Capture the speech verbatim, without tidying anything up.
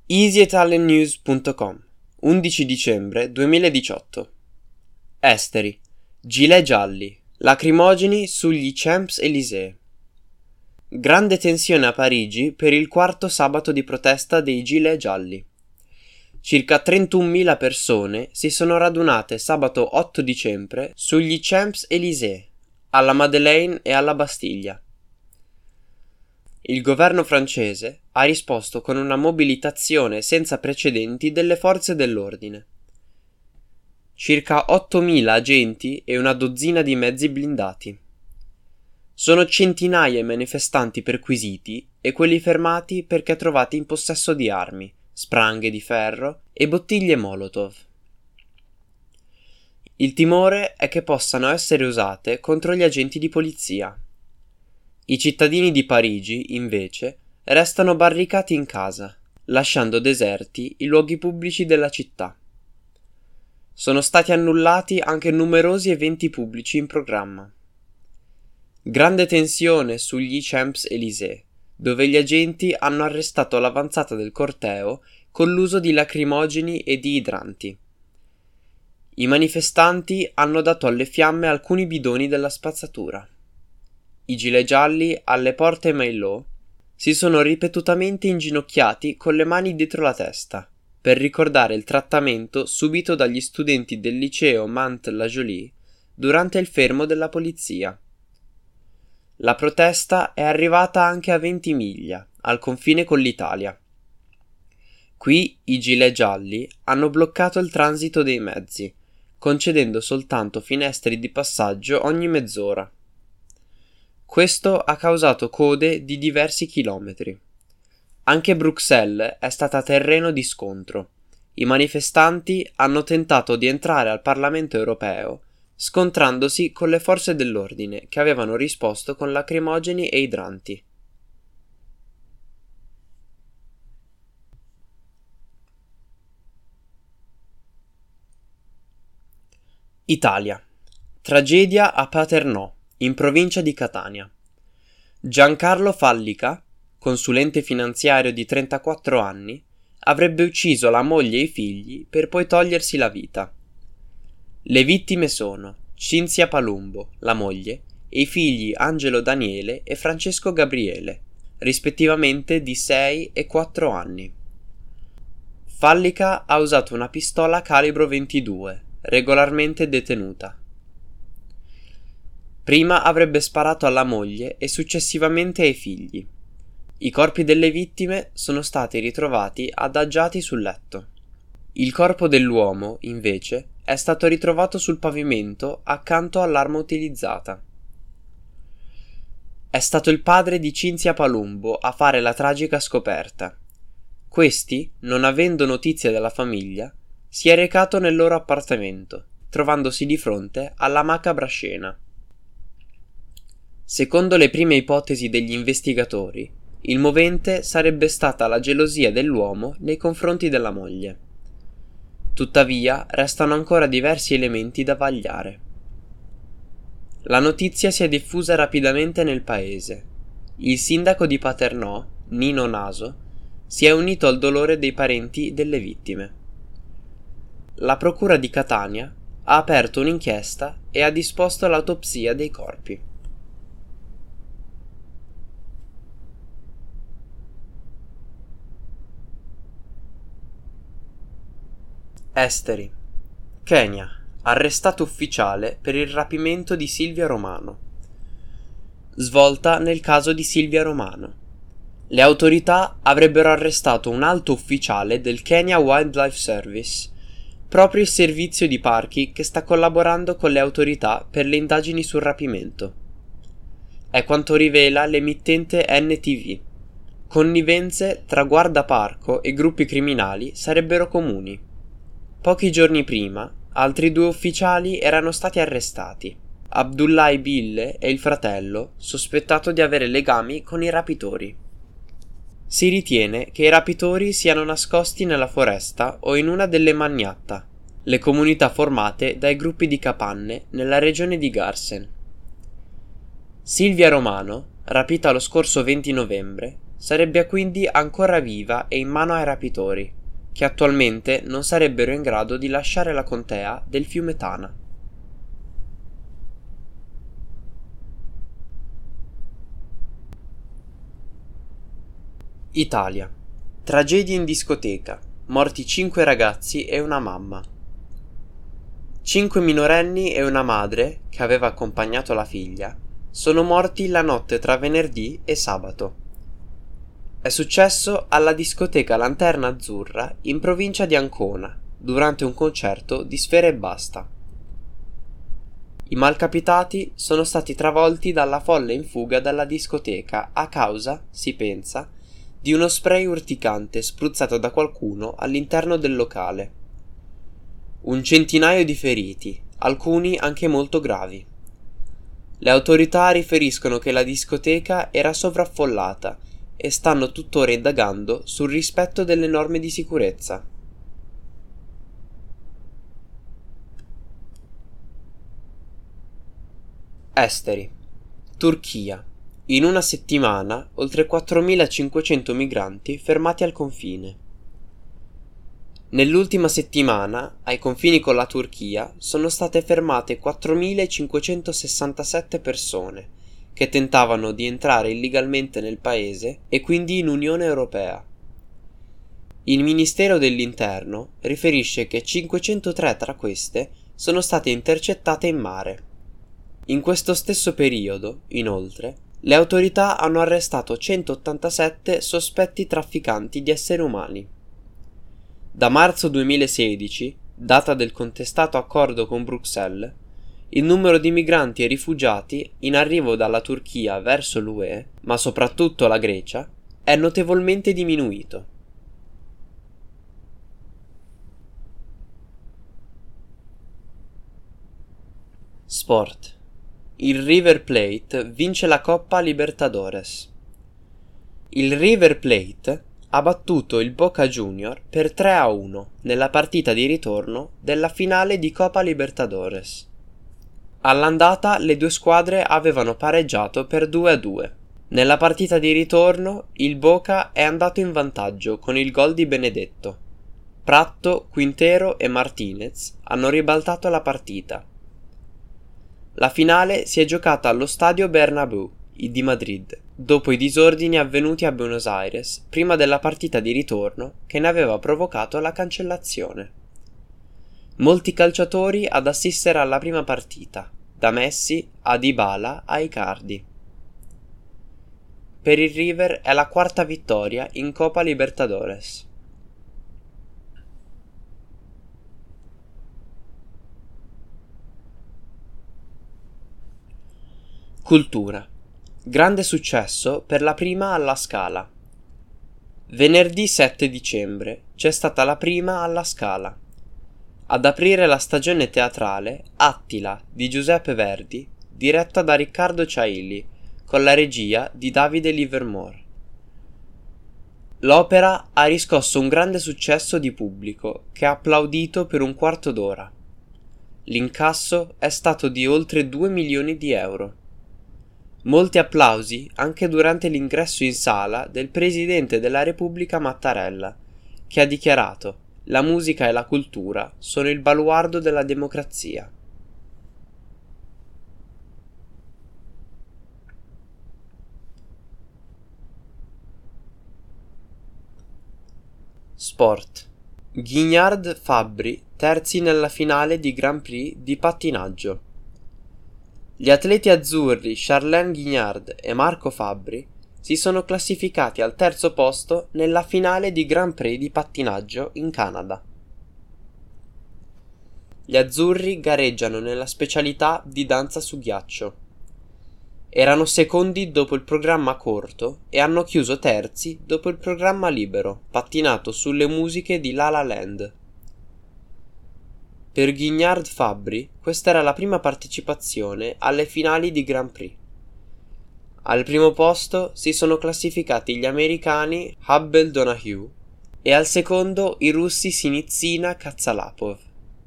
easy italian news punto com, undici dicembre duemiladiciotto. Esteri. Gilet gialli. Lacrimogeni sugli Champs-Élysées. Grande tensione a Parigi per il quarto sabato di protesta dei gilet gialli. Circa trentunomila persone si sono radunate sabato otto dicembre sugli Champs-Élysées, alla Madeleine e alla Bastiglia. Il governo francese ha risposto con una mobilitazione senza precedenti delle forze dell'ordine. Circa ottomila agenti e una dozzina di mezzi blindati. Sono centinaia i manifestanti perquisiti e quelli fermati perché trovati in possesso di armi, spranghe di ferro e bottiglie Molotov. Il timore è che possano essere usate contro gli agenti di polizia. I cittadini di Parigi, invece, restano barricati in casa, lasciando deserti i luoghi pubblici della città. Sono stati annullati anche numerosi eventi pubblici in programma. Grande tensione sugli Champs-Élysées, dove gli agenti hanno arrestato l'avanzata del corteo con l'uso di lacrimogeni e di idranti. I manifestanti hanno dato alle fiamme alcuni bidoni della spazzatura. I gilet gialli alle porte Maillot si sono ripetutamente inginocchiati con le mani dietro la testa per ricordare il trattamento subito dagli studenti del liceo Mantes-la-Jolie durante il fermo della polizia. La protesta è arrivata anche a Ventimiglia, al confine con l'Italia. Qui i gilet gialli hanno bloccato il transito dei mezzi, concedendo soltanto finestre di passaggio ogni mezz'ora. Questo ha causato code di diversi chilometri. Anche Bruxelles è stata terreno di scontro. I manifestanti hanno tentato di entrare al Parlamento europeo, scontrandosi con le forze dell'ordine che avevano risposto con lacrimogeni e idranti. Italia. Tragedia a Paternò, in provincia di Catania. Giancarlo Fallica, consulente finanziario di trentaquattro anni, avrebbe ucciso la moglie e i figli per poi togliersi la vita. Le vittime sono Cinzia Palumbo, la moglie, e i figli Angelo Daniele e Francesco Gabriele, rispettivamente di sei e quattro anni. Fallica ha usato una pistola calibro ventidue, regolarmente detenuta. Prima avrebbe sparato alla moglie e successivamente ai figli. I corpi delle vittime sono stati ritrovati adagiati sul letto. Il corpo dell'uomo, invece, è stato ritrovato sul pavimento accanto all'arma utilizzata. È stato il padre di Cinzia Palumbo a fare la tragica scoperta. Questi, non avendo notizia della famiglia, si è recato nel loro appartamento, trovandosi di fronte alla macabra scena. Secondo le prime ipotesi degli investigatori, il movente sarebbe stata la gelosia dell'uomo nei confronti della moglie. Tuttavia, restano ancora diversi elementi da vagliare. La notizia si è diffusa rapidamente nel paese. Il sindaco di Paternò, Nino Naso, si è unito al dolore dei parenti delle vittime. La procura di Catania ha aperto un'inchiesta e ha disposto l'autopsia dei corpi. Esteri. Kenya. Arrestato ufficiale per il rapimento di Silvia Romano. Svolta nel caso di Silvia Romano. Le autorità avrebbero arrestato un alto ufficiale del Kenya Wildlife Service, proprio il servizio di parchi che sta collaborando con le autorità per le indagini sul rapimento. È quanto rivela l'emittente N T V. Connivenze tra guardaparco e gruppi criminali sarebbero comuni. Pochi giorni prima, altri due ufficiali erano stati arrestati. Abdullahi Bille e il fratello, sospettato di avere legami con i rapitori. Si ritiene che i rapitori siano nascosti nella foresta o in una delle Magnatta, le comunità formate dai gruppi di capanne nella regione di Garsen. Silvia Romano, rapita lo scorso venti novembre, sarebbe quindi ancora viva e in mano ai rapitori, che attualmente non sarebbero in grado di lasciare la contea del fiume Tana. Italia. Tragedie in discoteca. Morti cinque ragazzi e una mamma. Cinque minorenni e una madre, che aveva accompagnato la figlia, sono morti la notte tra venerdì e sabato. È successo alla discoteca Lanterna Azzurra in provincia di Ancona, durante un concerto di Sfera Ebbasta. I malcapitati sono stati travolti dalla folla in fuga dalla discoteca a causa, si pensa, di uno spray urticante spruzzato da qualcuno all'interno del locale. Un centinaio di feriti, alcuni anche molto gravi. Le autorità riferiscono che la discoteca era sovraffollata e stanno tuttora indagando sul rispetto delle norme di sicurezza. Esteri. Turchia. In una settimana oltre quattromilacinquecento migranti fermati al confine. Nell'ultima settimana ai confini con la Turchia sono state fermate quattromilacinquecentosessantasette persone che tentavano di entrare illegalmente nel paese e quindi in Unione Europea. Il Ministero dell'Interno riferisce che cinquecentotré tra queste sono state intercettate in mare. In questo stesso periodo, inoltre, le autorità hanno arrestato centottantasette sospetti trafficanti di esseri umani. Da marzo duemilasedici, data del contestato accordo con Bruxelles, il numero di migranti e rifugiati in arrivo dalla Turchia verso l'U E, ma soprattutto la Grecia, è notevolmente diminuito. Sport. Il River Plate vince la Coppa Libertadores. Il River Plate ha battuto il Boca Junior per tre a uno nella partita di ritorno della finale di Coppa Libertadores. All'andata le due squadre avevano pareggiato per due a due. Nella partita di ritorno il Boca è andato in vantaggio con il gol di Benedetto. Pratto, Quintero e Martinez hanno ribaltato la partita. La finale si è giocata allo stadio Bernabéu di Madrid, dopo i disordini avvenuti a Buenos Aires prima della partita di ritorno che ne aveva provocato la cancellazione. Molti calciatori ad assistere alla prima partita, da Messi a Dybala a Icardi. Per il River è la quarta vittoria in Coppa Libertadores. Cultura. Grande successo per la prima alla Scala. Venerdì sette dicembre c'è stata la prima alla Scala. Ad aprire la stagione teatrale Attila di Giuseppe Verdi, diretta da Riccardo Ciailli, con la regia di Davide Livermore. L'opera ha riscosso un grande successo di pubblico che ha applaudito per un quarto d'ora. L'incasso è stato di oltre due milioni di euro. Molti applausi anche durante l'ingresso in sala del Presidente della Repubblica Mattarella, che ha dichiarato: la musica e la cultura sono il baluardo della democrazia. Sport. Guignard Fabbri terzi nella finale di Grand Prix di pattinaggio. Gli atleti azzurri Charlene Guignard e Marco Fabbri si sono classificati al terzo posto nella finale di Grand Prix di pattinaggio in Canada. Gli azzurri gareggiano nella specialità di danza su ghiaccio. Erano secondi dopo il programma corto e hanno chiuso terzi dopo il programma libero, pattinato sulle musiche di La La Land. Per Guignard Fabbri questa era la prima partecipazione alle finali di Grand Prix. Al primo posto si sono classificati gli americani Hubble Donahue e al secondo i russi Sinitsina Katsalapov.